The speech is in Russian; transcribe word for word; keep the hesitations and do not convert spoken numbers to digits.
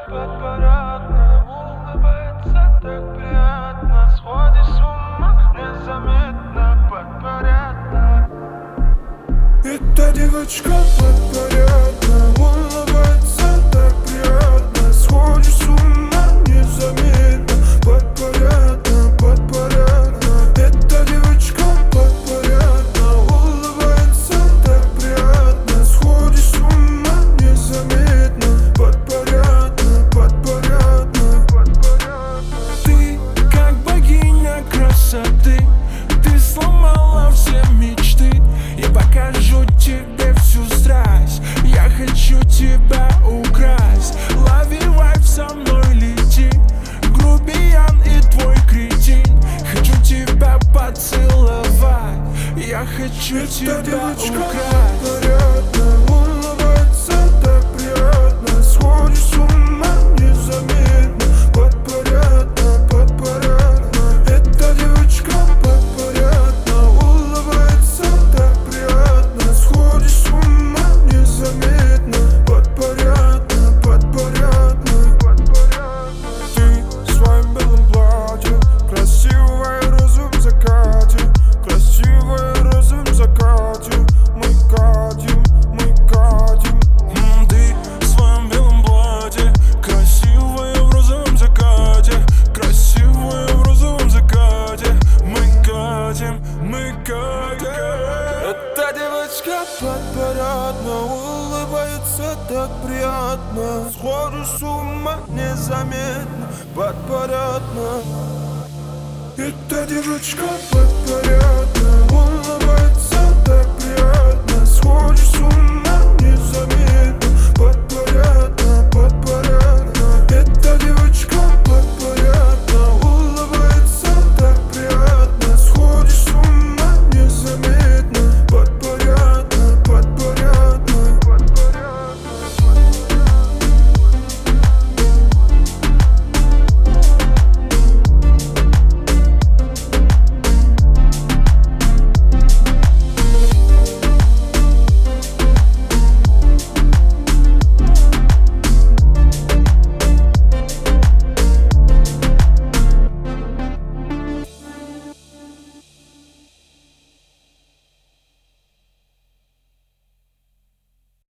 подпорядно, улыбается так приятно. Сходишь с ума незаметно, подпорядно. Эта девочка подпорядна, улыбается так приятно. Сходишь с ума незаметно, подпорядно, подпорядно. Эта девочка подпорядна, улыбается так приятно. Сходишь с ума незаметно, подпорядно, подпорядно, подпорядно. Ты как богиня красоты, ты сломала все мечты. Я покажу тебе всю страсть, я хочу тебя украсть. Лови вайб, со мной лети, грубиян и твой кретин. Хочу тебя поцеловать, я хочу Эта тебя девочка украсть. подпорядна, улыбается так приятно. Сходишь с ума незаметно, подпорядно, подпорядно. Эта девочка подпорядна, улыбается так приятно. Сходишь с ума незаметно, подпорядно, подпорядно, подпорядно. Ты в своем белом платье, красивая в розовом закате, красивая в розовом закате. Мы катим, мы катим. М, Ты в своем белом платье, красивая в розовом закате, красивая в розовом закате. Мы катим, мы катим. Эта девочка подпорядна, улыбается так приятно. Сходишь с ума незаметно, подпорядно. Эта девочка подпорядна, улыбается так приятно. Сходишь с ума